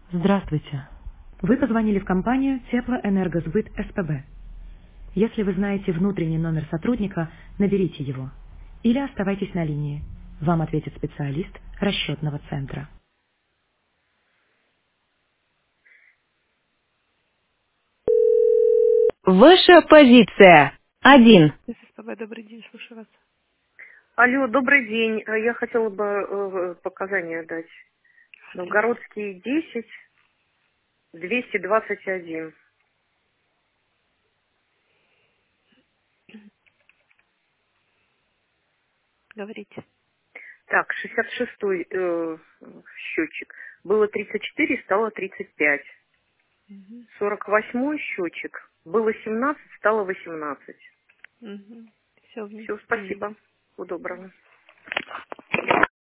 Здравствуйте. Вы позвонили в компанию Теплоэнергосбыт СПБ. Если вы знаете внутренний номер сотрудника, наберите его. Или оставайтесь на линии. Вам ответит специалист расчетного центра. Ваша позиция. 1. ССПБ, добрый день, слушаю вас. Алло, добрый день. Я хотела бы показания дать. Говорите. Новгородский 10, 221. Говорите. Так, 66-й счетчик. Было 34, стало 35. Угу. 48-й счетчик. Было 17, стало 18. Угу. Все Все, вместе. спасибо. Всего доброго.